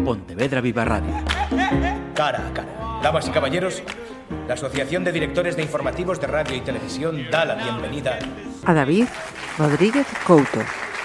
Pontevedra Viva Radio. Cara a cara. Damas y caballeros, la Asociación de Directores de Informativos de Radio y Televisión da la bienvenida a David Rodríguez Couto.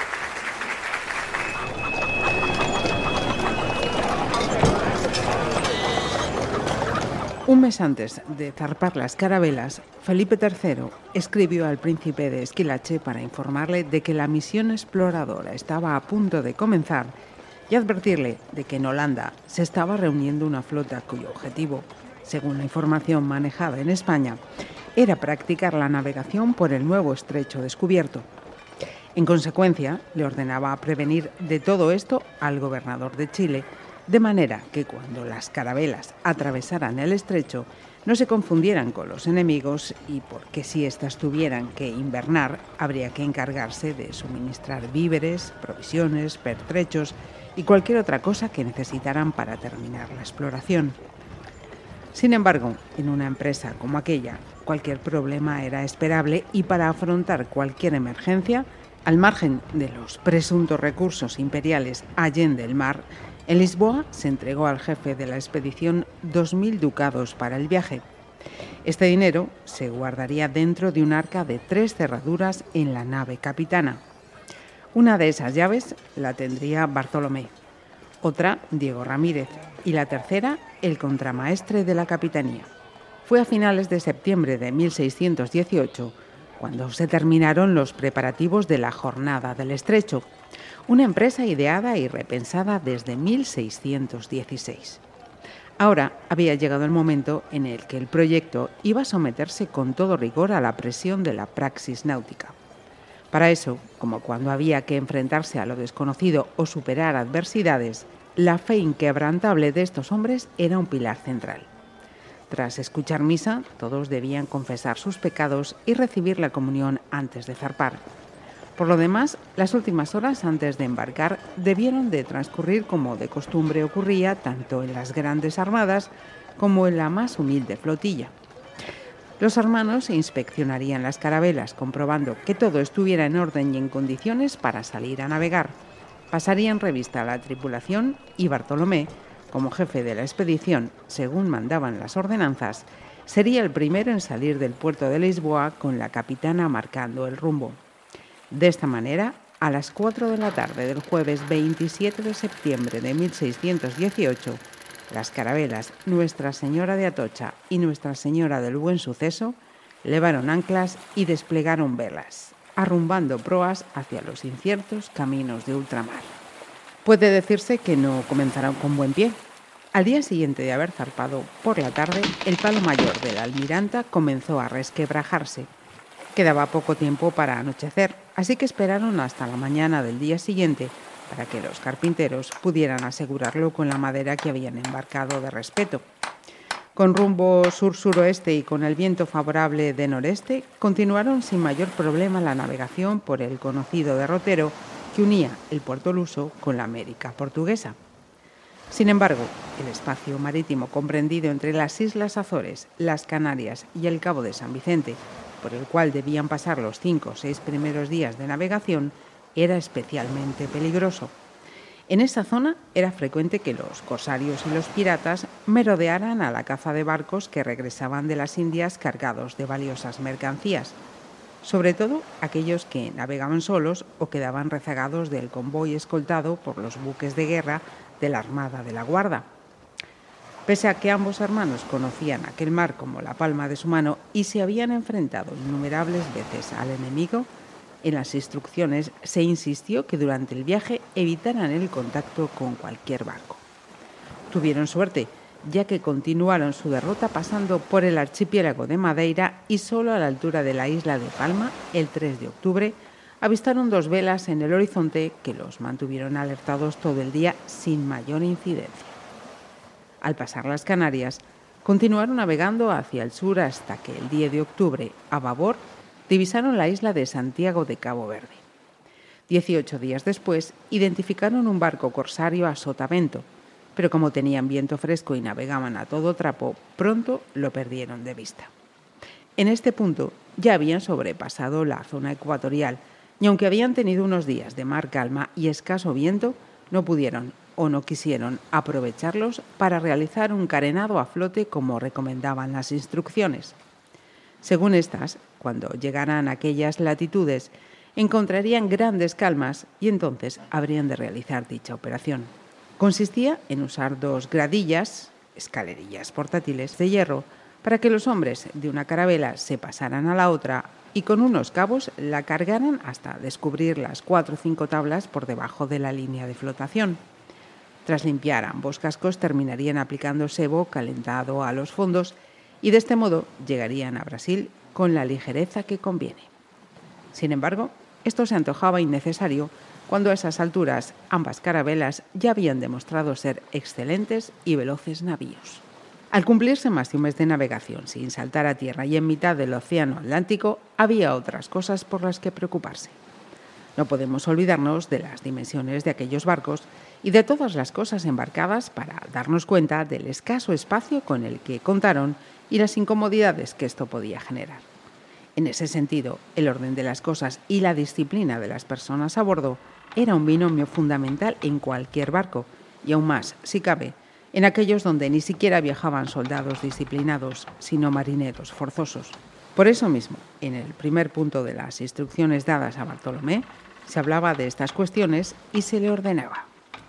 Un mes antes de zarpar las carabelas, Felipe III escribió al príncipe de Esquilache para informarle de que la misión exploradora estaba a punto de comenzar y advertirle de que en Holanda se estaba reuniendo una flota cuyo objetivo, según la información manejada en España, era practicar la navegación por el nuevo estrecho descubierto. En consecuencia, le ordenaba prevenir de todo esto al gobernador de Chile, de manera que cuando las carabelas atravesaran el estrecho no se confundieran con los enemigos y porque si éstas tuvieran que invernar, habría que encargarse de suministrar víveres, provisiones, pertrechos y cualquier otra cosa que necesitaran para terminar la exploración. Sin embargo, en una empresa como aquella, cualquier problema era esperable y para afrontar cualquier emergencia, al margen de los presuntos recursos imperiales allende el mar, en Lisboa se entregó al jefe de la expedición 2.000 ducados para el viaje. Este dinero se guardaría dentro de un arca de 3 cerraduras en la nave capitana. Una de esas llaves la tendría Bartolomé, otra Diego Ramírez y la tercera el contramaestre de la capitanía. Fue a finales de septiembre de 1618 cuando se terminaron los preparativos de la Jornada del Estrecho, una empresa ideada y repensada desde 1616. Ahora había llegado el momento en el que el proyecto iba a someterse con todo rigor a la presión de la praxis náutica. Para eso, como cuando había que enfrentarse a lo desconocido o superar adversidades, la fe inquebrantable de estos hombres era un pilar central. Tras escuchar misa, todos debían confesar sus pecados y recibir la comunión antes de zarpar. Por lo demás, las últimas horas antes de embarcar debieron de transcurrir como de costumbre ocurría tanto en las grandes armadas como en la más humilde flotilla. Los hermanos inspeccionarían las carabelas, comprobando que todo estuviera en orden y en condiciones para salir a navegar. Pasarían revista a la tripulación y Bartolomé, como jefe de la expedición, según mandaban las ordenanzas, sería el primero en salir del puerto de Lisboa con la capitana marcando el rumbo. De esta manera, a las 4 de la tarde del jueves 27 de septiembre de 1618, las carabelas Nuestra Señora de Atocha y Nuestra Señora del Buen Suceso levaron anclas y desplegaron velas, arrumbando proas hacia los inciertos caminos de ultramar. Puede decirse que no comenzaron con buen pie. Al día siguiente de haber zarpado por la tarde, el palo mayor de la Almiranta comenzó a resquebrajarse. Quedaba poco tiempo para anochecer, así que esperaron hasta la mañana del día siguiente para que los carpinteros pudieran asegurarlo con la madera que habían embarcado de respeto. Con rumbo sur-suroeste y con el viento favorable de noreste, continuaron sin mayor problema la navegación por el conocido derrotero que unía el puerto luso con la América portuguesa. Sin embargo, el espacio marítimo comprendido entre las Islas Azores, las Canarias y el Cabo de San Vicente, por el cual debían pasar los 5 o 6 primeros días de navegación, era especialmente peligroso. En esa zona era frecuente que los corsarios y los piratas merodearan a la caza de barcos que regresaban de las Indias cargados de valiosas mercancías, sobre todo aquellos que navegaban solos o quedaban rezagados del convoy escoltado por los buques de guerra de la Armada de la Guarda. Pese a que ambos hermanos conocían aquel mar como la palma de su mano y se habían enfrentado innumerables veces al enemigo, en las instrucciones se insistió que durante el viaje evitaran el contacto con cualquier barco. Tuvieron suerte, ya que continuaron su derrota pasando por el archipiélago de Madeira y solo a la altura de la isla de Palma, el 3 de octubre, avistaron 2 velas en el horizonte que los mantuvieron alertados todo el día sin mayor incidencia. Al pasar las Canarias, continuaron navegando hacia el sur hasta que el 10 de octubre, a babor, divisaron la isla de Santiago de Cabo Verde. 18 días después, identificaron un barco corsario a sotavento, pero como tenían viento fresco y navegaban a todo trapo, pronto lo perdieron de vista. En este punto ya habían sobrepasado la zona ecuatorial y aunque habían tenido unos días de mar calma y escaso viento, no pudieron o no quisieron aprovecharlos para realizar un carenado a flote como recomendaban las instrucciones. Según estas, cuando llegaran a aquellas latitudes, encontrarían grandes calmas y entonces habrían de realizar dicha operación. Consistía en usar 2 gradillas, escalerillas portátiles de hierro, para que los hombres de una carabela se pasaran a la otra y con unos cabos la cargaran hasta descubrir las 4 o 5 tablas por debajo de la línea de flotación. Tras limpiar ambos cascos, terminarían aplicando sebo calentado a los fondos y de este modo llegarían a Brasil con la ligereza que conviene. Sin embargo, esto se antojaba innecesario cuando a esas alturas ambas carabelas ya habían demostrado ser excelentes y veloces navíos. Al cumplirse más de un mes de navegación sin saltar a tierra y en mitad del océano Atlántico, había otras cosas por las que preocuparse. No podemos olvidarnos de las dimensiones de aquellos barcos y de todas las cosas embarcadas para darnos cuenta del escaso espacio con el que contaron y las incomodidades que esto podía generar. En ese sentido, el orden de las cosas y la disciplina de las personas a bordo era un binomio fundamental en cualquier barco, y aún más, si cabe, en aquellos donde ni siquiera viajaban soldados disciplinados, sino marineros forzosos. Por eso mismo, en el primer punto de las instrucciones dadas a Bartolomé, se hablaba de estas cuestiones y se le ordenaba: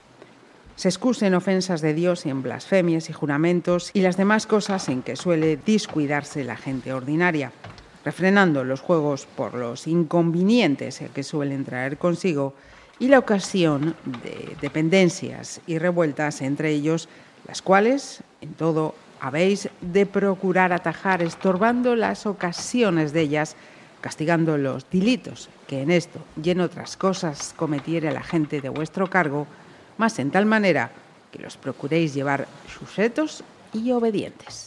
se excusen ofensas de Dios en blasfemias y juramentos y las demás cosas en que suele descuidarse la gente ordinaria, refrenando los juegos por los inconvenientes que suelen traer consigo y la ocasión de dependencias y revueltas entre ellos, las cuales, en todo, habéis de procurar atajar, estorbando las ocasiones de ellas, castigando los delitos que en esto y en otras cosas cometiere la gente de vuestro cargo, mas en tal manera que los procuréis llevar sujetos y obedientes.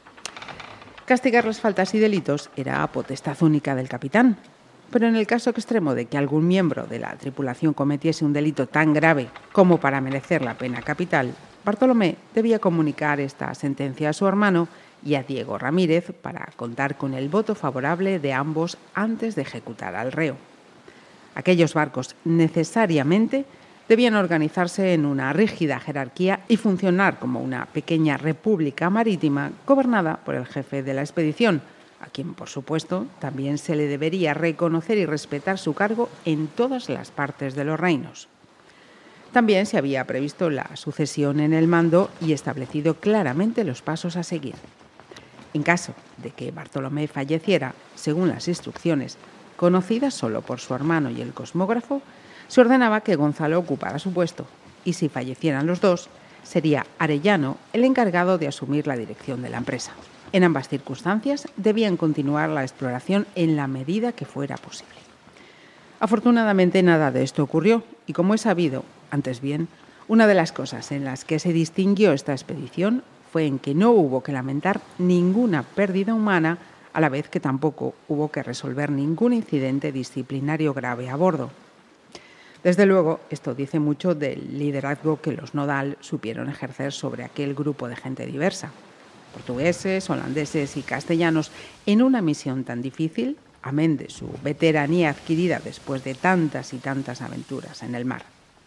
Castigar las faltas y delitos era potestad única del capitán, pero en el caso extremo de que algún miembro de la tripulación cometiese un delito tan grave como para merecer la pena capital, Bartolomé debía comunicar esta sentencia a su hermano y a Diego Ramírez para contar con el voto favorable de ambos antes de ejecutar al reo. Aquellos barcos necesariamente debían organizarse en una rígida jerarquía y funcionar como una pequeña república marítima gobernada por el jefe de la expedición, a quien, por supuesto, también se le debería reconocer y respetar su cargo en todas las partes de los reinos. También se había previsto la sucesión en el mando y establecido claramente los pasos a seguir. En caso de que Bartolomé falleciera, según las instrucciones, conocidas solo por su hermano y el cosmógrafo, se ordenaba que Gonzalo ocupara su puesto, y si fallecieran los dos, sería Arellano el encargado de asumir la dirección de la empresa. En ambas circunstancias debían continuar la exploración en la medida que fuera posible. Afortunadamente nada de esto ocurrió, y como es sabido, antes bien, una de las cosas en las que se distinguió esta expedición fue en que no hubo que lamentar ninguna pérdida humana, a la vez que tampoco hubo que resolver ningún incidente disciplinario grave a bordo. Desde luego, esto dice mucho del liderazgo que los Nodal supieron ejercer sobre aquel grupo de gente diversa, portugueses, holandeses y castellanos, en una misión tan difícil, amén de su veteranía adquirida después de tantas y tantas aventuras en el mar.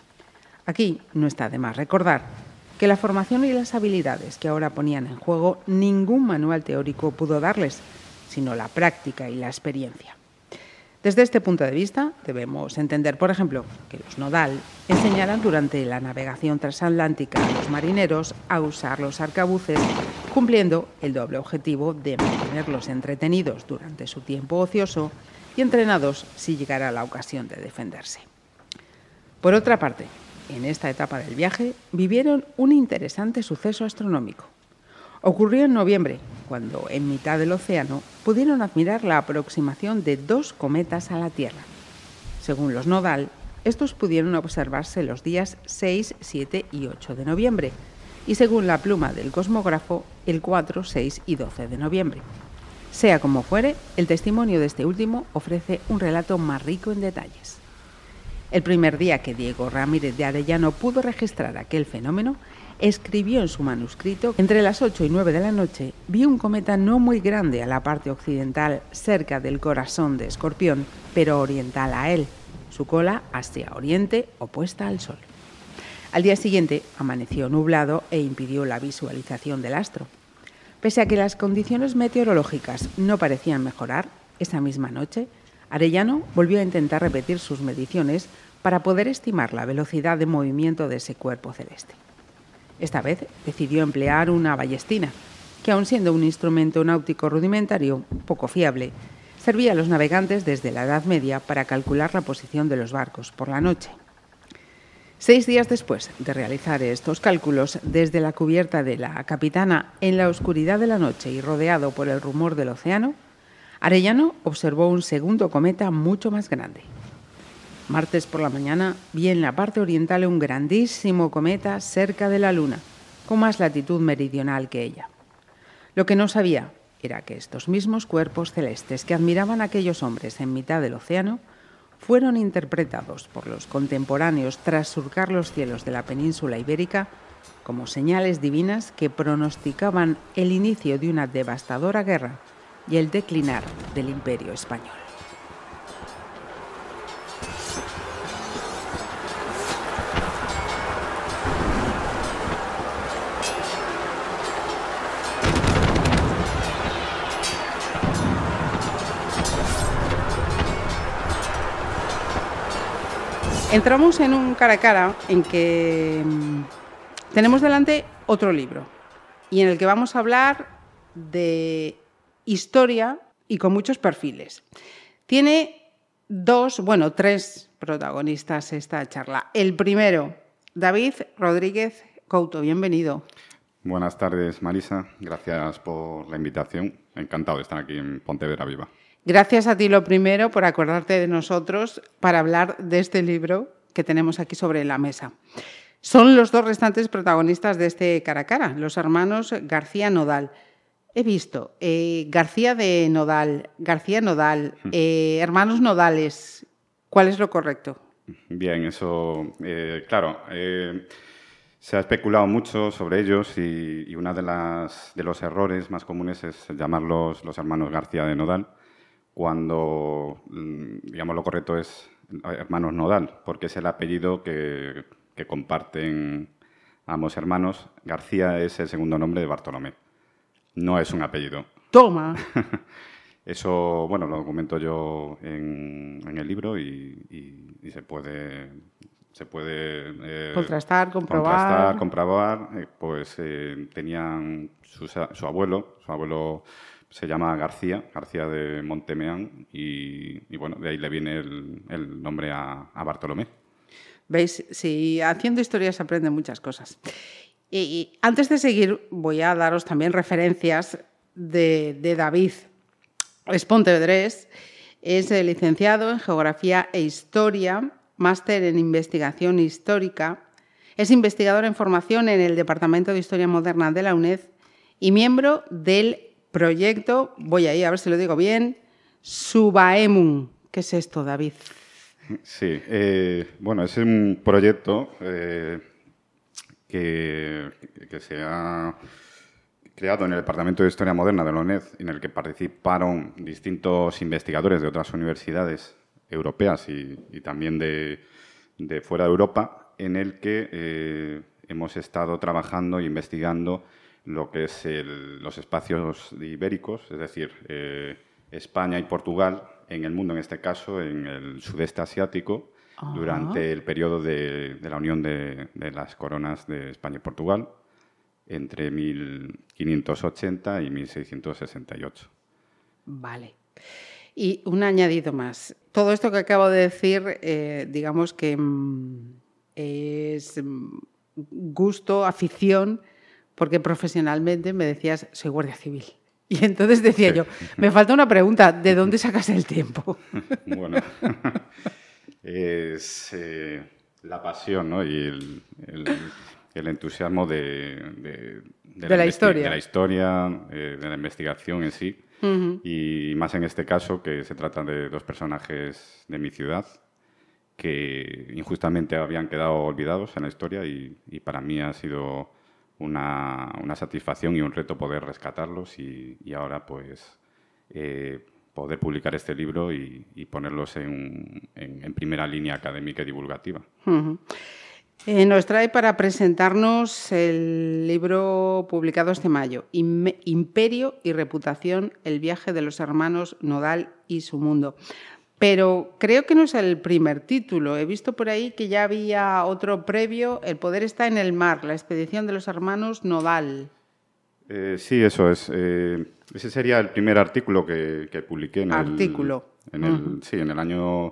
Aquí no está de más recordar que la formación y las habilidades que ahora ponían en juego ningún manual teórico pudo darles, sino la práctica y la experiencia. Desde este punto de vista, debemos entender, por ejemplo, que los Nodal enseñaran durante la navegación transatlántica a los marineros a usar los arcabuces, cumpliendo el doble objetivo de mantenerlos entretenidos durante su tiempo ocioso y entrenados si llegara la ocasión de defenderse. Por otra parte, en esta etapa del viaje vivieron un interesante suceso astronómico. Ocurrió en noviembre, cuando en mitad del océano pudieron admirar la aproximación de 2 cometas a la Tierra. Según los Nodal, estos pudieron observarse los días 6, 7 y 8 de noviembre, y según la pluma del cosmógrafo, el 4, 6 y 12 de noviembre. Sea como fuere, el testimonio de este último ofrece un relato más rico en detalles. El primer día que Diego Ramírez de Arellano pudo registrar aquel fenómeno, escribió en su manuscrito que entre las 8 y 9 de la noche vio un cometa no muy grande a la parte occidental cerca del corazón de Escorpión, pero oriental a él, su cola hacia oriente opuesta al Sol. Al día siguiente amaneció nublado e impidió la visualización del astro. Pese a que las condiciones meteorológicas no parecían mejorar, esa misma noche, Arellano volvió a intentar repetir sus mediciones para poder estimar la velocidad de movimiento de ese cuerpo celeste. Esta vez decidió emplear una ballestina, que aun siendo un instrumento náutico rudimentario poco fiable, servía a los navegantes desde la Edad Media para calcular la posición de los barcos por la noche. 6 días después de realizar estos cálculos, desde la cubierta de la Capitana, en la oscuridad de la noche y rodeado por el rumor del océano, Arellano observó un segundo cometa mucho más grande. Martes por la mañana vi en la parte oriental un grandísimo cometa cerca de la Luna, con más latitud meridional que ella. Lo que no sabía era que estos mismos cuerpos celestes que admiraban a aquellos hombres en mitad del océano fueron interpretados por los contemporáneos tras surcar los cielos de la península ibérica como señales divinas que pronosticaban el inicio de una devastadora guerra y el declinar del Imperio español. Entramos en un cara a cara en que tenemos delante otro libro y en el que vamos a hablar de historia y con muchos perfiles. Tiene tres protagonistas esta charla. El primero, David Rodríguez Couto, bienvenido. Buenas tardes, Marisa. Gracias por la invitación. Encantado de estar aquí en Pontevedra Viva. Gracias a ti, lo primero, por acordarte de nosotros para hablar de este libro que tenemos aquí sobre la mesa. Son los dos restantes protagonistas de este cara a cara, los hermanos García Nodal. He visto García Nodal, hermanos Nodales. ¿Cuál es lo correcto? Bien, eso, claro, se ha especulado mucho sobre ellos y uno de los errores más comunes es llamarlos los hermanos García de Nodal, cuando, digamos, lo correcto es hermanos Nodal, porque es el apellido que comparten ambos hermanos. García es el segundo nombre de Bartolomé, no es un apellido. ¡Toma! Eso, bueno, lo documento yo en el libro y se puede contrastar, comprobar. Tenían su abuelo se llama García de Montemeán y bueno, de ahí le viene el nombre a Bartolomé. ¿Veis? Sí, haciendo historia se aprenden muchas cosas. Y antes de seguir, voy a daros también referencias de David. Es pontevedrés, es licenciado en Geografía e Historia, máster en Investigación Histórica, es investigador en formación en el Departamento de Historia Moderna de la UNED y miembro del proyecto, voy ahí a ver si lo digo bien, Subaemun. ¿Qué es esto, David? Sí, bueno, es un proyecto que se ha creado en el Departamento de Historia Moderna de la UNED, en el que participaron distintos investigadores de otras universidades europeas y también de fuera de Europa, en el que hemos estado trabajando e investigando lo que es los espacios ibéricos, es decir, España y Portugal, en el mundo, en este caso, en el sudeste asiático, durante el periodo de la unión de las coronas de España y Portugal, entre 1580 y 1668. Vale. Y un añadido más. Todo esto que acabo de decir, digamos que es gusto, afición, porque profesionalmente me decías, soy guardia civil. Y entonces decía yo, me falta una pregunta, ¿de dónde sacas el tiempo? Bueno, es la pasión, ¿no? Y el entusiasmo de la historia. De la historia, de la investigación en sí. Uh-huh. Y más en este caso, que se trata de dos personajes de mi ciudad que injustamente habían quedado olvidados en la historia y para mí ha sido una satisfacción y un reto poder rescatarlos y ahora pues poder publicar este libro y ponerlos en primera línea académica y divulgativa. Uh-huh. Nos trae para presentarnos el libro publicado este mayo, Imperio y reputación, el viaje de los hermanos Nodal y su mundo. Pero creo que no es el primer título. He visto por ahí que ya había otro previo, El poder está en el mar, la expedición de los hermanos Nodal. Sí, eso es. Ese sería el primer artículo que publiqué en el año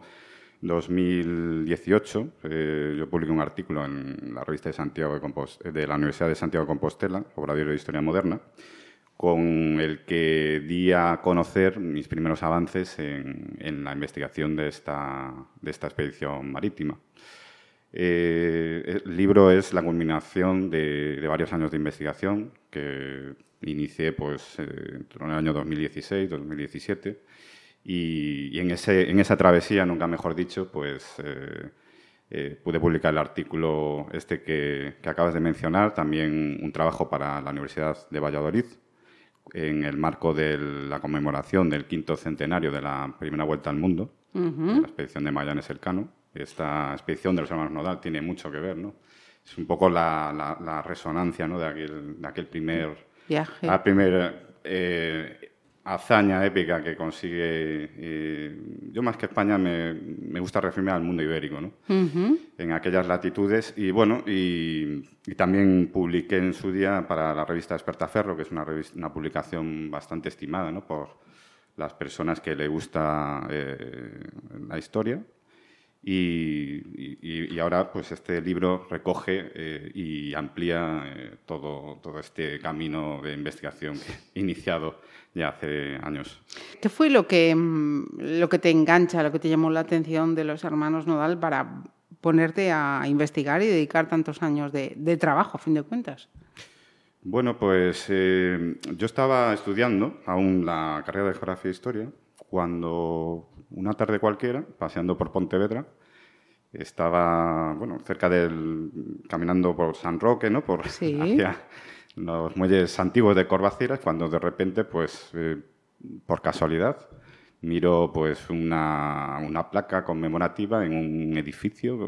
2018. Yo publiqué un artículo en la revista de la Universidad de Santiago de Compostela, Obradoiro de Historia Moderna, con el que di a conocer mis primeros avances en la investigación de esta expedición marítima. El libro es la culminación de varios años de investigación que inicié pues, entre el año 2016-2017 y en esa travesía, nunca mejor dicho, pues pude publicar el artículo que acabas de mencionar, también un trabajo para la Universidad de Valladolid en el marco de la conmemoración del 5º centenario de la primera vuelta al mundo, de la expedición de Magallanes-Elcano. Esta expedición de los hermanos Nodal tiene mucho que ver, ¿no? Es un poco la resonancia, ¿no?, de aquel primer viaje. La primera hazaña épica que consigue. Yo, más que España, me gusta referirme al mundo ibérico, ¿no? En aquellas latitudes. Y bueno, y también publiqué en su día para la revista Despertaferro, que es una publicación bastante estimada, ¿no?, por las personas que le gusta la historia. Y ahora pues este libro recoge y amplía todo este camino de investigación iniciado ya hace años. ¿Qué fue lo que te engancha, lo que te llamó la atención de los hermanos Nodal para ponerte a investigar y dedicar tantos años de trabajo, a fin de cuentas? Bueno, pues yo estaba estudiando aún la carrera de Geografía e Historia cuando una tarde cualquiera, paseando por Pontevedra, estaba, caminando por San Roque, ¿no?, hacia los muelles antiguos de Corbaceras, cuando de repente, pues, por casualidad, miro pues una placa conmemorativa en un edificio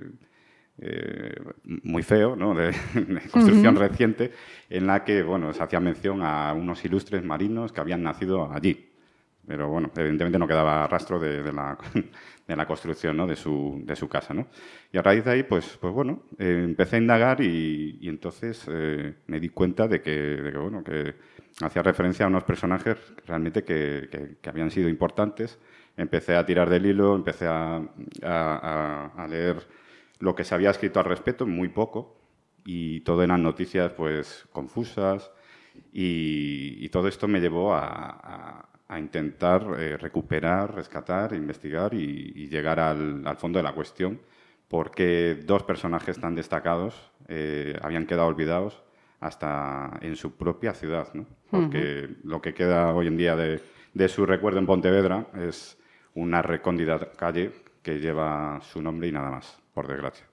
muy feo, ¿no?, de construcción reciente, en la que, se hacía mención a unos ilustres marinos que habían nacido allí. Pero, evidentemente no quedaba rastro de la construcción, ¿no?, de su casa, ¿no? Y a raíz de ahí, empecé a indagar y entonces me di cuenta de que hacía referencia a unos personajes realmente que habían sido importantes. Empecé a tirar del hilo, empecé a leer lo que se había escrito al respecto, muy poco, y todo eran noticias pues confusas, y todo esto me llevó a intentar recuperar, rescatar, investigar y llegar al fondo de la cuestión, porque dos personajes tan destacados habían quedado olvidados hasta en su propia ciudad, ¿no? Porque lo que queda hoy en día de su recuerdo en Pontevedra es una recóndita calle que lleva su nombre y nada más, por desgracia.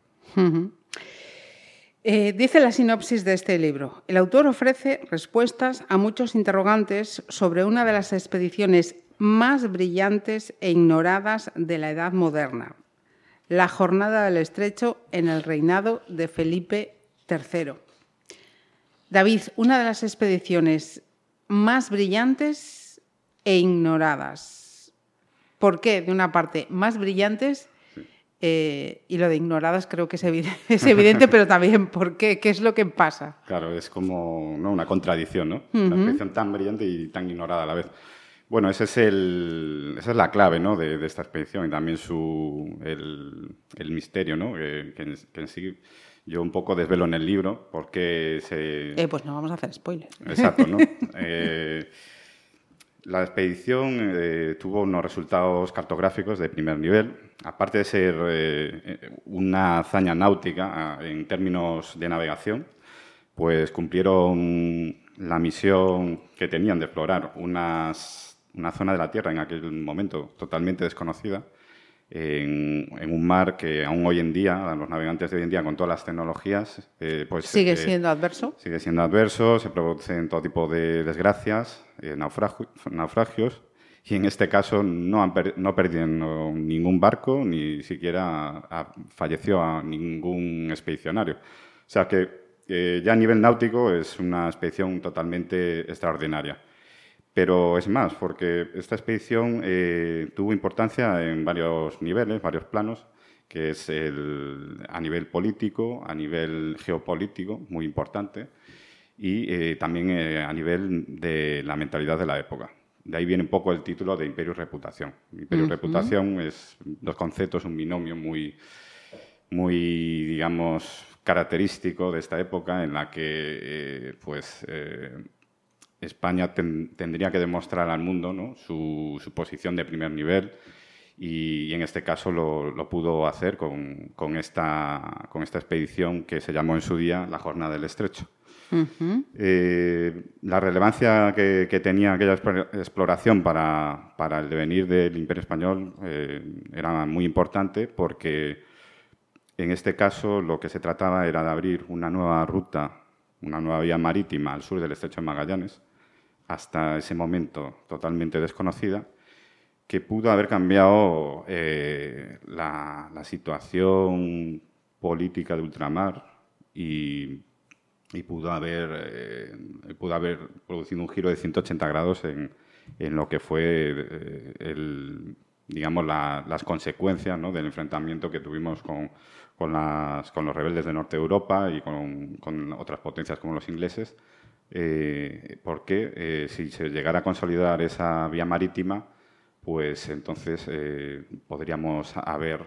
Dice la sinopsis de este libro: el autor ofrece respuestas a muchos interrogantes sobre una de las expediciones más brillantes e ignoradas de la Edad Moderna, la Jornada del Estrecho en el reinado de Felipe III. David, una de las expediciones más brillantes e ignoradas. ¿Por qué? De una parte, más brillantes, y lo de ignoradas creo que es evidente, pero también ¿por qué? ¿Qué es lo que pasa? Claro, es como, ¿no?, una contradicción, ¿no? Una expedición tan brillante y tan ignorada a la vez. Bueno, esa es la clave, ¿no?, de esta expedición, y también el misterio, ¿no?, que en sí yo un poco desvelo en el libro, porque pues no vamos a hacer spoiler. Exacto, ¿no? La expedición tuvo unos resultados cartográficos de primer nivel. Aparte de ser una hazaña náutica en términos de navegación, pues cumplieron la misión que tenían de explorar una zona de la Tierra en aquel momento totalmente desconocida, en un mar que aún hoy en día, los navegantes de hoy en día, con todas las tecnologías, pues ¿Sigue siendo adverso? Sigue siendo adverso, se producen todo tipo de desgracias, naufragios, y en este caso no perdieron ningún barco, ni siquiera falleció a ningún expedicionario. O sea que ya a nivel náutico es una expedición totalmente extraordinaria. Pero es más, porque esta expedición tuvo importancia en varios niveles, varios planos, que es a nivel político, a nivel geopolítico, muy importante, y también a nivel de la mentalidad de la época. De ahí viene un poco el título de Imperio y Reputación. Imperio y Reputación es dos conceptos, un binomio muy, digamos, característico de esta época en la que, España tendría que demostrar al mundo, ¿no?, su posición de primer nivel, y en este caso lo pudo hacer con esta expedición que se llamó en su día la Jornada del Estrecho. La relevancia que tenía aquella exploración para el devenir del Imperio Español era muy importante, porque en este caso lo que se trataba era de abrir una nueva ruta, una nueva vía marítima al sur del Estrecho de Magallanes, hasta ese momento totalmente desconocida, que pudo haber cambiado la situación política de ultramar y pudo haber producido un giro de 180 grados en lo que fue digamos, las consecuencias, ¿no?, del enfrentamiento que tuvimos con los rebeldes de Norte de Europa y con otras potencias como los ingleses, porque si se llegara a consolidar esa vía marítima, pues entonces podríamos haber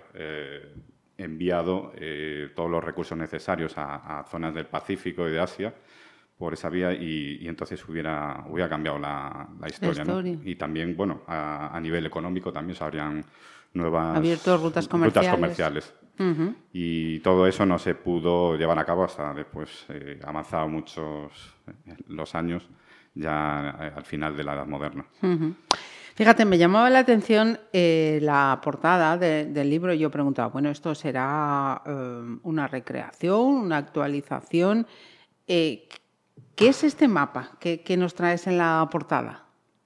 enviado todos los recursos necesarios a zonas del Pacífico y de Asia por esa vía, y entonces hubiera cambiado la historia, ¿no? Y también, bueno, a nivel económico también se habrían nuevas rutas comerciales. Y todo eso no se pudo llevar a cabo hasta después, avanzado muchos los años, ya al final de la Edad Moderna. Fíjate, me llamaba la atención la portada del libro, y yo preguntaba, bueno, ¿esto será una recreación, una actualización? ¿Qué es este mapa que nos traes en la portada?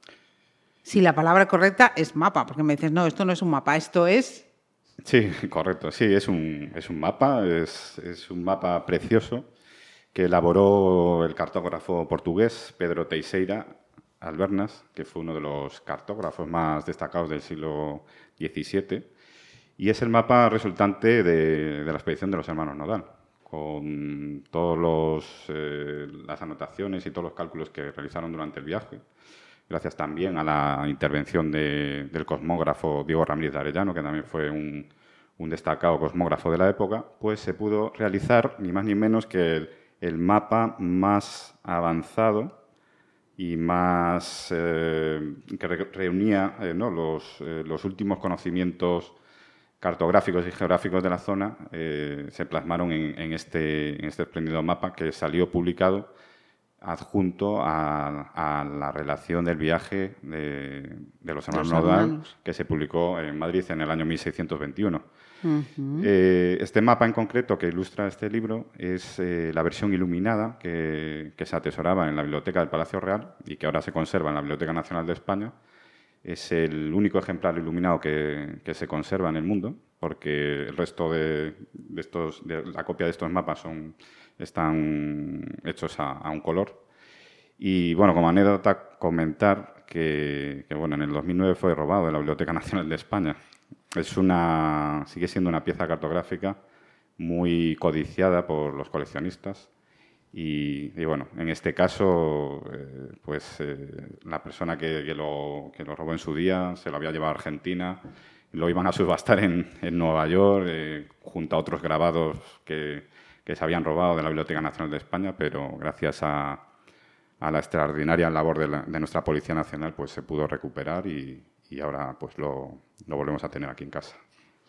Si la palabra correcta es mapa, porque me dices, no, esto no es un mapa, esto es... Sí, correcto. Sí, es un mapa, es un mapa precioso que elaboró el cartógrafo portugués Pedro Teixeira Albernas, que fue uno de los cartógrafos más destacados del siglo XVII, y es el mapa resultante de la expedición de los hermanos Nodal, con todas las anotaciones y todos los cálculos que realizaron durante el viaje. Gracias también a la intervención del cosmógrafo Diego Ramírez de Arellano, que también fue un destacado cosmógrafo de la época, pues se pudo realizar ni más ni menos que el mapa más avanzado y más que reunía los últimos conocimientos cartográficos y geográficos de la zona, se plasmaron en este espléndido mapa, que salió publicado adjunto a la relación del viaje de los hermanos Nodal, que se publicó en Madrid en el año 1621. Este mapa en concreto que ilustra este libro es la versión iluminada que se atesoraba en la Biblioteca del Palacio Real y que ahora se conserva en la Biblioteca Nacional de España. Es el único ejemplar iluminado que se conserva en el mundo, porque el resto de la copia de estos mapas están hechos a un color. Y bueno, como anécdota, comentar que bueno, en el 2009 fue robado de la Biblioteca Nacional de España. Sigue siendo una pieza cartográfica muy codiciada por los coleccionistas. Y bueno, en este caso, la persona que lo robó en su día se lo había llevado a Argentina, lo iban a subastar en Nueva York, junto a otros grabados que se habían robado de la Biblioteca Nacional de España, pero gracias a la extraordinaria labor de nuestra Policía Nacional, pues se pudo recuperar y ahora pues lo volvemos a tener aquí en casa.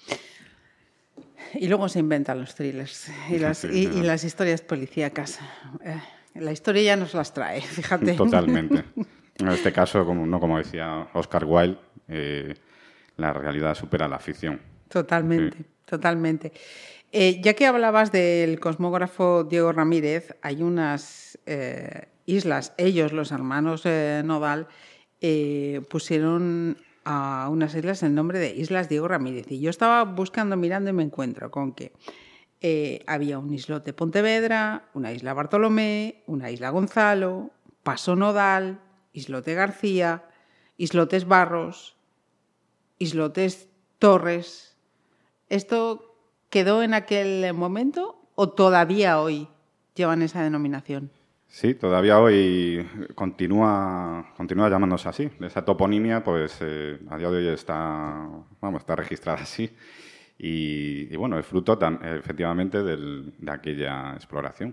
Y luego se inventan los thrillers y las historias policíacas. La historia ya nos las trae, fíjate. Totalmente. En este caso, como decía Oscar Wilde, la realidad supera la ficción. Totalmente, sí. Totalmente. Ya que hablabas del cosmógrafo Diego Ramírez, hay unas islas, ellos, los hermanos Nodal, pusieron a unas islas el nombre de Islas Diego Ramírez. Y yo estaba buscando, mirando, y me encuentro con que había un islote Pontevedra, una isla Bartolomé, una isla Gonzalo, Paso Nodal, islote García, islotes Barros, islotes Torres. ¿Esto quedó en aquel momento o todavía hoy llevan esa denominación? Sí, todavía hoy continúa llamándose así. Esa toponimia, pues a día de hoy está registrada así. Y bueno, es fruto efectivamente de aquella exploración.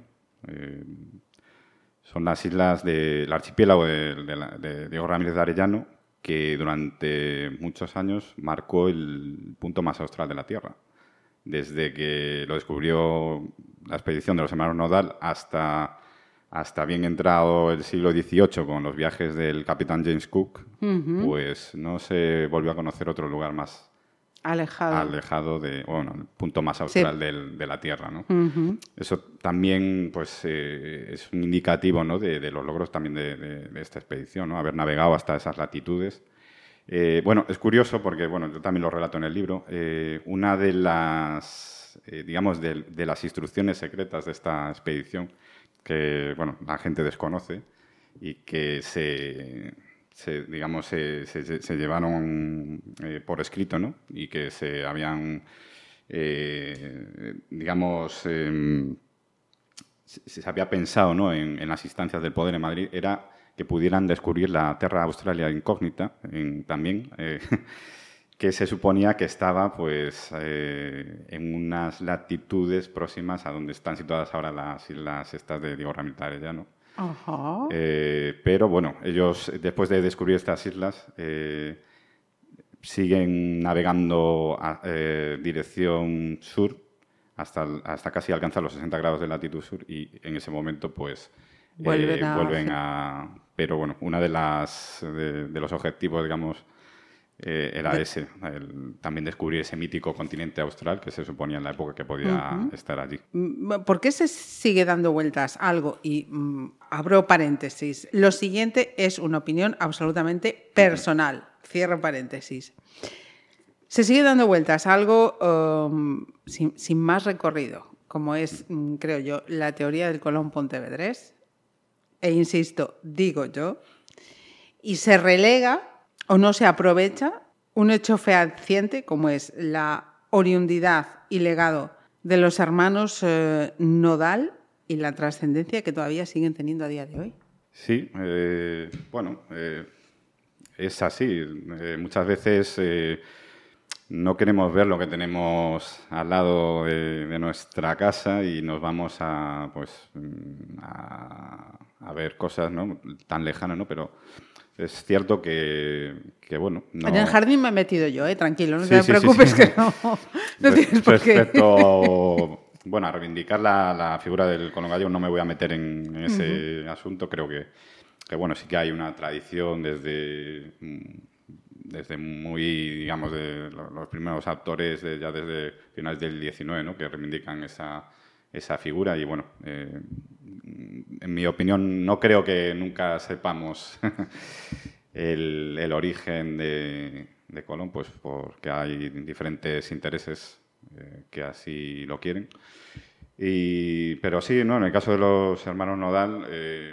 Son las islas del archipiélago de Diego Ramírez de Arellano, que durante muchos años marcó el punto más austral de la Tierra. Desde que lo descubrió la expedición de los hermanos Nodal hasta bien entrado el siglo XVIII, con los viajes del capitán James Cook, pues no se volvió a conocer otro lugar más alejado el punto más austral de la Tierra, ¿no? Eso también, pues, es un indicativo, ¿no?, de los logros también de esta expedición, ¿no?, haber navegado hasta esas latitudes. Bueno, es curioso porque, bueno, yo también lo relato en el libro. Una de las, digamos, de las instrucciones secretas de esta expedición, que, bueno, la gente desconoce y que se llevaron por escrito, ¿no?, y que se habían, se había pensado, ¿no?, en las instancias del poder en Madrid, era que pudieran descubrir la Terra Australia Incógnita, también, que se suponía que estaba, pues, en unas latitudes próximas a donde están situadas ahora las islas estas de Diego Ramírez de Arellano. Ajá. Pero bueno, ellos, después de descubrir estas islas, siguen navegando a dirección sur hasta casi alcanzar los 60 grados de latitud sur, y en ese momento, pues, vuelven a... Pero bueno, una de los objetivos, digamos, era ese, también descubrir ese mítico continente austral que se suponía en la época que podía estar allí. ¿Por qué se sigue dando vueltas algo? Y abro paréntesis. Lo siguiente es una opinión absolutamente personal. Cierro paréntesis. Se sigue dando vueltas algo sin más recorrido, como es, creo yo, la teoría del Colón pontevedrés. E insisto, digo yo, y se relega o no se aprovecha un hecho fehaciente como es la oriundidad y legado de los hermanos Nodal y la trascendencia que todavía siguen teniendo a día de hoy. Sí, es así. Muchas veces no queremos ver lo que tenemos al lado de nuestra casa y nos vamos a ver cosas, ¿no?, tan lejanas, ¿no? Pero es cierto que bueno... No... En el jardín me he metido yo, tranquilo, no te preocupes, que no tienes por qué. Respecto, bueno, a reivindicar la figura del Colón gallego, no me voy a meter en ese asunto. Creo que bueno, sí que hay una tradición desde muy, digamos, de los primeros autores, ya desde finales del XIX, ¿no?, que reivindican esa figura. Y bueno, en mi opinión, no creo que nunca sepamos el origen de Colón, pues porque hay diferentes intereses que así lo quieren. Pero sí, ¿no?, en el caso de los hermanos Nodal,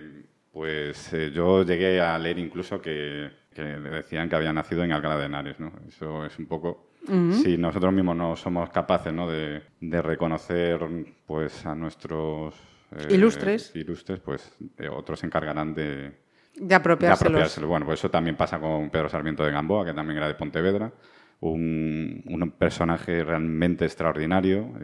yo llegué a leer incluso que decían que había nacido en Alcalá de Henares, ¿no? Eso es un poco... Si nosotros mismos no somos capaces, ¿no?, de reconocer, pues, a nuestros ilustres, pues otros se encargarán de apropiárselos. Bueno, pues eso también pasa con Pedro Sarmiento de Gamboa, que también era de Pontevedra, un personaje realmente extraordinario,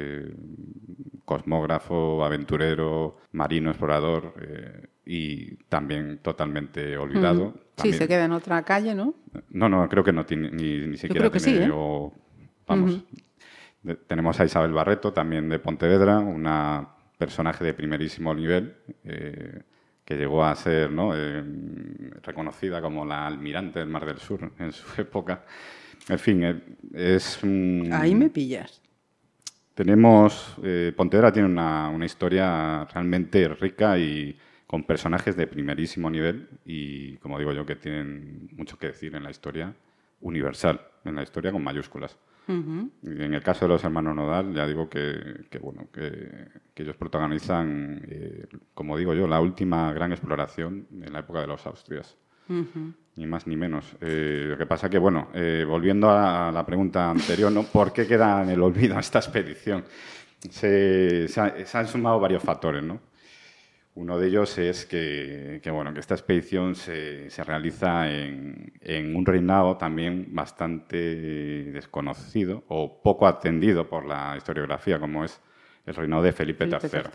cosmógrafo, aventurero, marino, explorador, y también totalmente olvidado. Sí, también... se queda en otra calle, ¿no? No, creo que no tiene, ni siquiera tiene... Tenemos a Isabel Barreto, también de Pontevedra, una personaje de primerísimo nivel, que llegó a ser, ¿no?, reconocida como la almirante del Mar del Sur en su época. En fin, es... Ahí me pillas. Pontevedra tiene una historia realmente rica y con personajes de primerísimo nivel y, como digo yo, que tienen mucho que decir en la historia universal, en la historia con mayúsculas. En el caso de los hermanos Nodal, ya digo que ellos protagonizan, como digo yo, la última gran exploración en la época de los Austrias. Ni más ni menos. Lo que pasa que, bueno, volviendo a la pregunta anterior, ¿no? ¿Por qué queda en el olvido esta expedición? Se han sumado varios factores, ¿no? Uno de ellos es que esta expedición se realiza en un reinado también bastante desconocido o poco atendido por la historiografía, como es el reinado de Felipe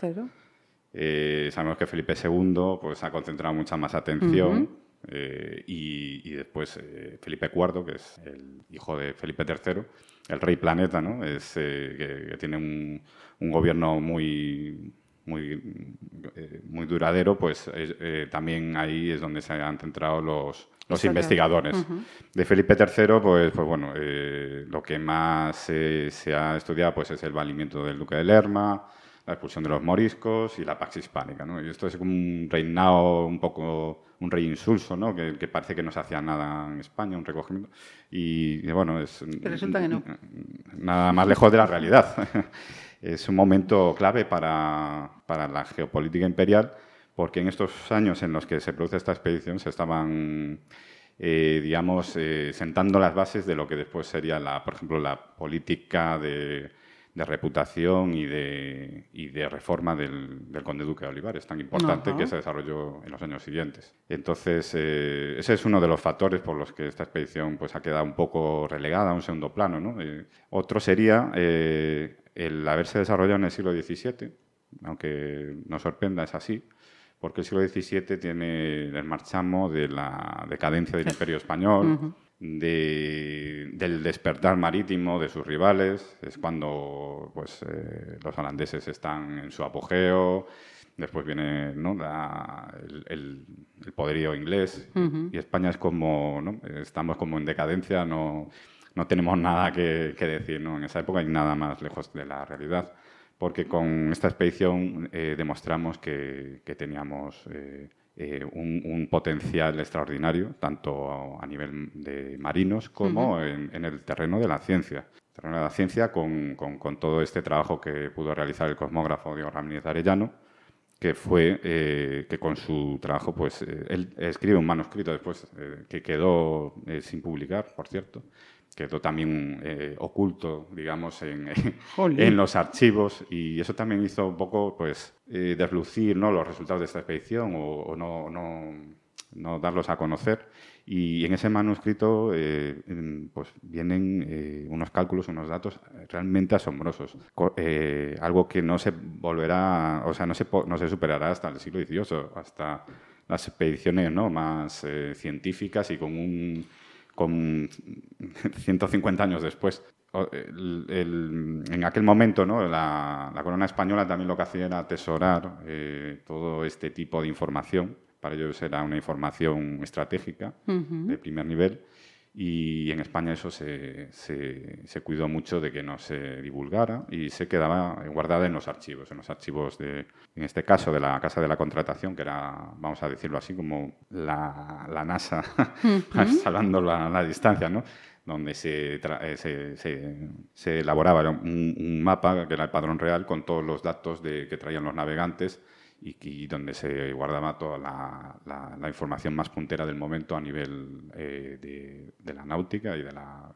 III. Sabemos que Felipe II pues, ha concentrado mucha más atención y después Felipe IV, que es el hijo de Felipe III, el rey planeta, ¿no? Que tiene un gobierno muy duradero, pues también ahí es donde se han centrado los investigadores. De Felipe III, pues bueno, lo que más se ha estudiado pues es el valimiento del duque de Lerma, la expulsión de los moriscos y la Pax Hispánica, ¿no? Y esto es como un reinado un poco, un rey insulso, ¿no? Que parece que no se hacía nada en España, un recogimiento. Y bueno, resulta que no. Nada más lejos de la realidad. Es un momento clave para la geopolítica imperial, porque en estos años en los que se produce esta expedición se estaban, sentando las bases de lo que después sería, por ejemplo, la política de reputación y de reforma del conde duque de Olivares, tan importante que se desarrolló en los años siguientes. Entonces, ese es uno de los factores por los que esta expedición pues, ha quedado un poco relegada a un segundo plano, ¿no? Otro sería el haberse desarrollado en el siglo XVII, aunque nos sorprenda, es así, porque el siglo XVII tiene el marchamo de la decadencia del Imperio Español, del despertar marítimo de sus rivales. Es cuando pues, los holandeses están en su apogeo, después viene, ¿no? el poderío inglés, y España es como, ¿no? Estamos como en decadencia, no tenemos nada que decir, ¿no? En esa época y nada más lejos de la realidad, porque con esta expedición demostramos que teníamos un potencial extraordinario, tanto a nivel de marinos como en el terreno de la ciencia. El terreno de la ciencia con todo este trabajo que pudo realizar el cosmógrafo Diego Ramírez Arellano, que fue que con su trabajo, pues él escribe un manuscrito después que quedó sin publicar, por cierto, quedó también oculto, digamos, en los archivos, y eso también hizo un poco, pues, deslucir, ¿no?, los resultados de esta expedición o no darlos a conocer. Y en ese manuscrito pues vienen unos cálculos, unos datos realmente asombrosos. Algo que no se volverá, o sea, no se superará hasta el siglo XVIII, hasta las expediciones, ¿no?, más científicas y con 150 años después. En aquel momento, ¿no?, la corona española también lo que hacía era atesorar todo este tipo de información. Para ellos era una información estratégica de primer nivel, y en España eso se cuidó mucho de que no se divulgara y se quedaba guardada en los archivos en este caso, de la Casa de la Contratación, que era, vamos a decirlo así, como la NASA, salvando la distancia, ¿no?, donde se elaboraba un mapa, que era el padrón real, con todos los datos que traían los navegantes, y donde se guardaba toda la información más puntera del momento a nivel de la náutica y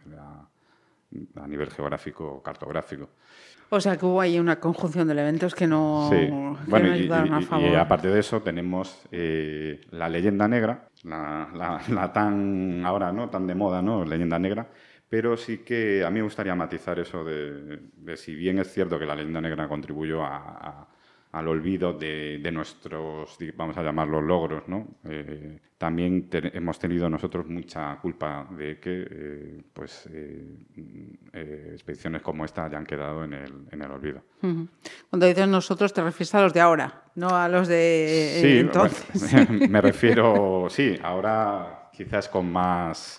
a nivel geográfico, cartográfico. O sea, que hubo ahí una conjunción de elementos que no ayudaron a favor. Y aparte de eso tenemos la leyenda negra, la tan ahora, ¿no?, tan de moda, ¿no?, leyenda negra. Pero sí que a mí me gustaría matizar eso de si bien es cierto que la leyenda negra contribuyó al olvido de nuestros, vamos a llamarlos, logros, ¿no? También hemos tenido nosotros mucha culpa de que expediciones como esta hayan quedado en el olvido. Cuando dices nosotros, te refieres a los de ahora, no a los de entonces. Bueno, me refiero, sí, ahora quizás con más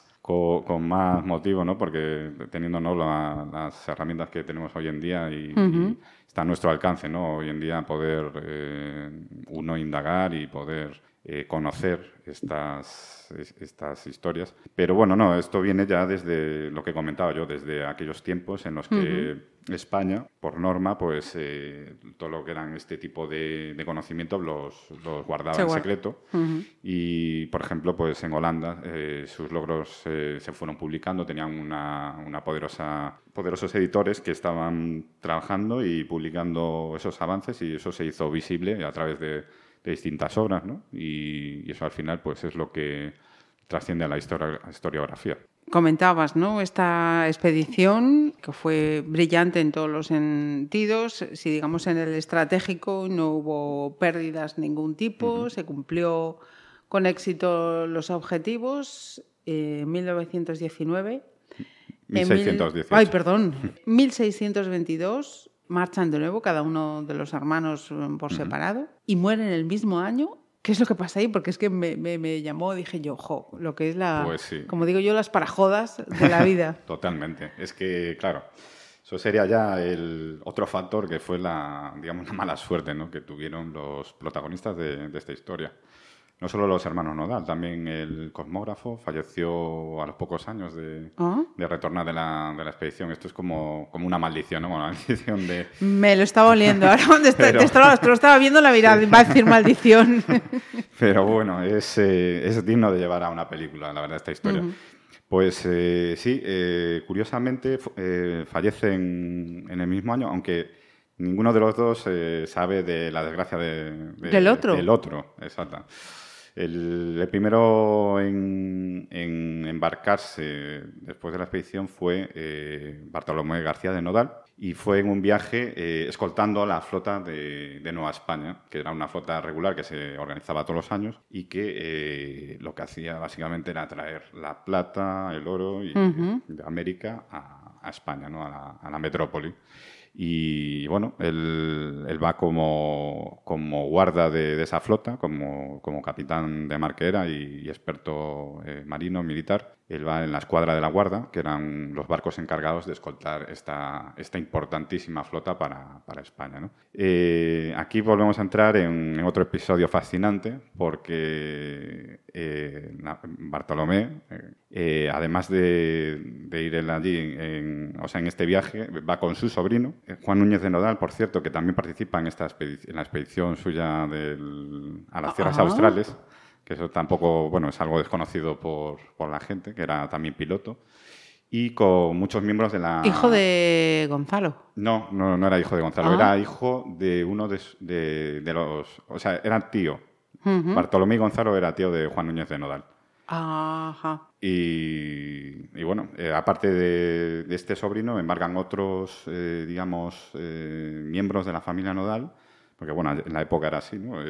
motivo, ¿no?, porque teniendo, ¿no?, las herramientas que tenemos hoy en día y está a nuestro alcance, ¿no? Hoy en día poder uno indagar y poder conocer estas historias. Pero bueno, no, esto viene ya desde lo que comentaba yo, desde aquellos tiempos en los que España, por norma, pues todo lo que eran este tipo de conocimientos los guardaba en secreto. Y, por ejemplo, pues en Holanda sus logros se fueron publicando, tenían una poderosos editores que estaban trabajando y publicando esos avances, y eso se hizo visible a través de distintas obras, ¿no? Y eso al final pues es lo que trasciende a la historiografía. Comentabas, ¿no?, esta expedición que fue brillante en todos los sentidos. Si digamos en el estratégico no hubo pérdidas de ningún tipo, se cumplió con éxito los objetivos. 1919. 1618. 1622 marchan de nuevo cada uno de los hermanos por separado y mueren el mismo año. ¿Qué es lo que pasa ahí? Porque es que me llamó, dije yo, lo que es pues sí, como digo yo, las parajodas de la vida. Totalmente. Es que, claro, eso sería ya el otro factor que fue la mala suerte, ¿no?, que tuvieron los protagonistas de esta historia. No solo los hermanos Nodal, también el cosmógrafo falleció a los pocos años de retornar de la expedición. Esto es como una maldición, ¿no? Una maldición de... Me lo estaba oliendo. Ahora te lo estaba viendo la mirada, va a decir maldición. Pero bueno, es digno de llevar a una película, la verdad, esta historia. Pues sí, curiosamente fallecen en el mismo año, aunque ninguno de los dos sabe de la desgracia del otro. Del otro, exacto. El primero en embarcarse después de la expedición fue Bartolomé García de Nodal, y fue en un viaje escoltando a la flota de Nueva España, que era una flota regular que se organizaba todos los años y que lo que hacía básicamente era traer la plata, el oro de América a España, ¿no?, a la metrópoli. Y bueno, él va como guarda de esa flota, como capitán de marquera y experto marino, militar. Él va en la escuadra de la Guarda, que eran los barcos encargados de escoltar esta importantísima flota para España, ¿no? Aquí volvemos a entrar en otro episodio fascinante, porque Bartolomé, además de ir él allí, en este viaje, va con su sobrino, Juan Núñez de Nodal, por cierto, que también participa en la expedición suya a las tierras australes, que eso tampoco, bueno, es algo desconocido por la gente, que era también piloto, y con muchos miembros de la... ¿Hijo de Gonzalo? No era hijo de Gonzalo, era hijo de uno de los... O sea, era tío. Bartolomé y Gonzalo era tío de Juan Núñez de Nodal. Ajá. Y bueno, aparte de este sobrino, embarcan otros, miembros de la familia Nodal, porque bueno, en la época era así, ¿no?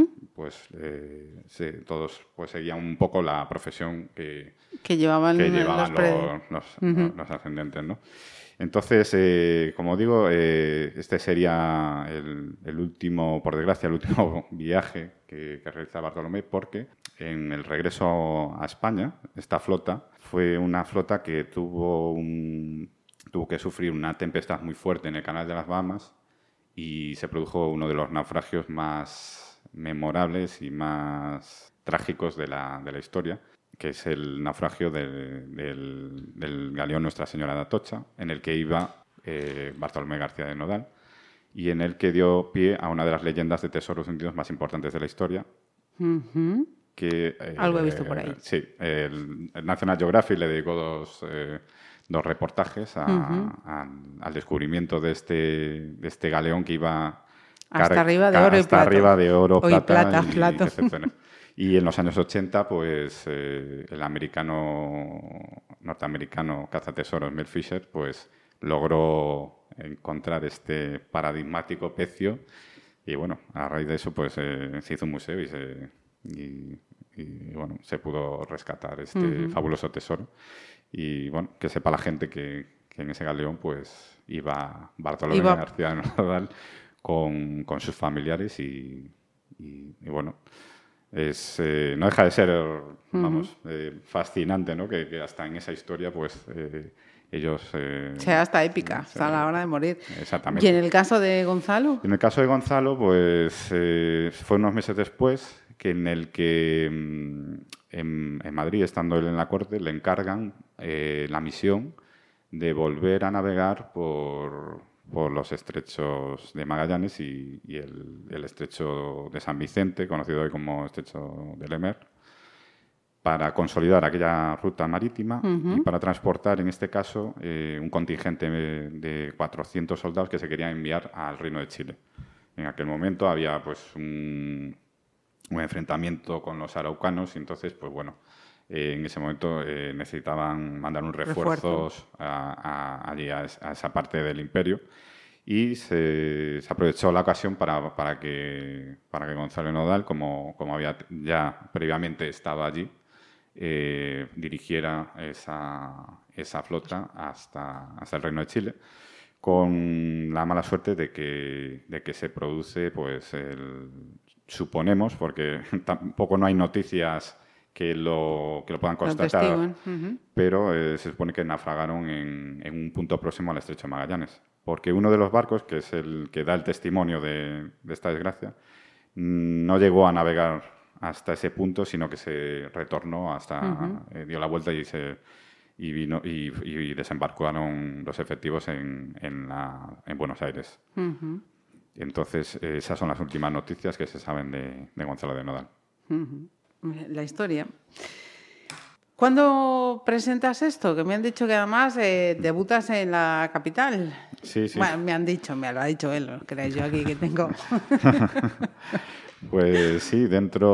Todos pues seguían un poco la profesión que llevaban los ascendentes, ¿no? Entonces, como digo, este sería el último, por desgracia, el último viaje que realiza Bartolomé, porque en el regreso a España, esta flota fue una flota que tuvo que sufrir una tempestad muy fuerte en el Canal de las Bahamas, y se produjo uno de los naufragios más memorables y más trágicos de la historia, que es el naufragio del galeón Nuestra Señora de Atocha, en el que iba Bartolomé García de Nodal, y en el que dio pie a una de las leyendas de tesoros hundidos más importantes de la historia. Algo he visto por ahí. Sí, el National Geographic le dedicó dos reportajes al descubrimiento de este galeón que iba hasta arriba de oro y plata. Arriba de oro, plata, etcétera. Y en los años 80, pues el norteamericano cazatesoros Mel Fisher, pues logró encontrar este paradigmático pecio, y bueno, a raíz de eso pues se hizo un museo y bueno, se pudo rescatar este fabuloso tesoro. Y bueno, que sepa la gente que en ese galeón pues iba Bartolomé García de Nodal con sus familiares, y bueno, no deja de ser, fascinante, ¿no? Que hasta en esa historia pues ellos... sea hasta épica, hasta la hora de morir. Exactamente. ¿Y en el caso de Gonzalo? En el caso de Gonzalo, pues fue unos meses después en el que en Madrid, estando él en la corte, le encargan la misión de volver a navegar por los estrechos de Magallanes y el estrecho de San Vicente, conocido hoy como estrecho de Lemer, para consolidar aquella ruta marítima y para transportar, en este caso, un contingente de 400 soldados que se querían enviar al Reino de Chile. En aquel momento había pues un enfrentamiento con los araucanos y entonces, pues bueno, en ese momento necesitaban mandar un refuerzos allí a esa parte del imperio y se aprovechó la ocasión para que Gonzalo de Nodal, como había ya previamente estado allí, dirigiera esa flota hasta el Reino de Chile, con la mala suerte de que se produce, pues suponemos, porque tampoco no hay noticias que lo puedan constatar, pero se supone que naufragaron en un punto próximo al estrecho de Magallanes, porque uno de los barcos, que es el que da el testimonio de esta desgracia, no llegó a navegar hasta ese punto, sino que se retornó dio la vuelta y desembarcaron los efectivos en Buenos Aires. Entonces, esas son las últimas noticias que se saben de Gonzalo de Nodal. La historia. ¿Cuándo presentas esto? Que me han dicho que además debutas en la capital. Sí. Bueno, me lo ha dicho él, ¿no? Creéis yo aquí que tengo. Pues sí,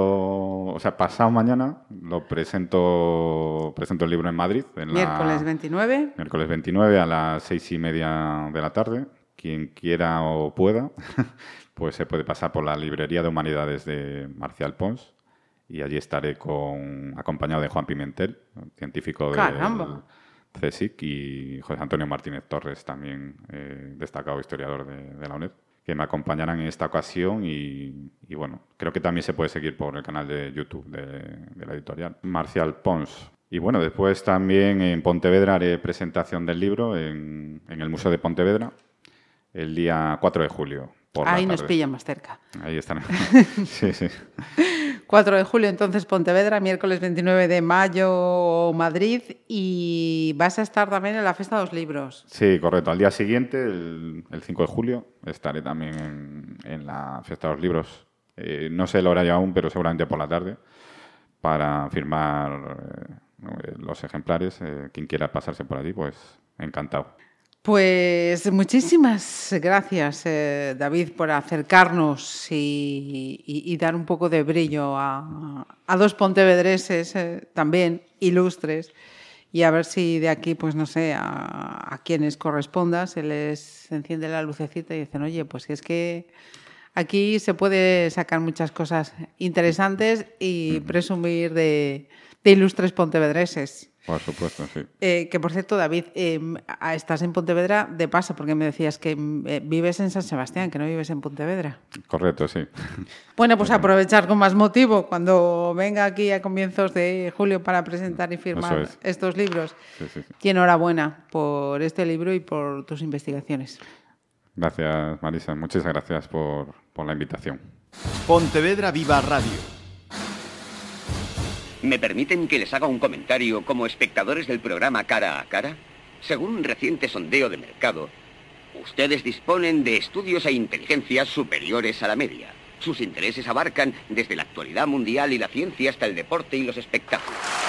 pasado mañana presento el libro en Madrid. Miércoles 29. Miércoles 29 a las 6:30 de la tarde. Quien quiera o pueda, pues se puede pasar por la Librería de Humanidades de Marcial Pons y allí estaré acompañado de Juan Pimentel, científico del CSIC, y José Antonio Martínez Torres, también destacado historiador de la UNED, que me acompañarán en esta ocasión y bueno, creo que también se puede seguir por el canal de YouTube de la editorial Marcial Pons. Y bueno, después también en Pontevedra haré presentación del libro en el Museo de Pontevedra el día 4 de julio. Ahí nos pilla más cerca. Ahí están. Sí. 4 de julio, entonces, Pontevedra, miércoles 29 de mayo, Madrid, y vas a estar también en la Fiesta de los Libros. Sí, correcto. Al día siguiente, el 5 de julio, estaré también en la Fiesta de los Libros. No sé el horario aún, pero seguramente por la tarde, para firmar los ejemplares. Quien quiera pasarse por allí, pues encantado. Pues muchísimas gracias, David, por acercarnos y dar un poco de brillo a dos pontevedreses también ilustres, y a ver si de aquí, pues no sé, a quienes corresponda se les enciende la lucecita y dicen, oye, pues es que aquí se puede sacar muchas cosas interesantes y presumir de ilustres pontevedreses. Por supuesto, sí. Que, por cierto, David, estás en Pontevedra de paso, porque me decías que vives en San Sebastián, que no vives en Pontevedra. Correcto, sí. Bueno, pues aprovechar con más motivo cuando venga aquí a comienzos de julio para presentar y firmar estos libros. Sí. Y enhorabuena por este libro y por tus investigaciones. Gracias, Marisa. Muchas gracias por la invitación. Pontevedra Viva Radio. ¿Me permiten que les haga un comentario como espectadores del programa Cara a Cara? Según un reciente sondeo de mercado, ustedes disponen de estudios e inteligencias superiores a la media. Sus intereses abarcan desde la actualidad mundial y la ciencia hasta el deporte y los espectáculos.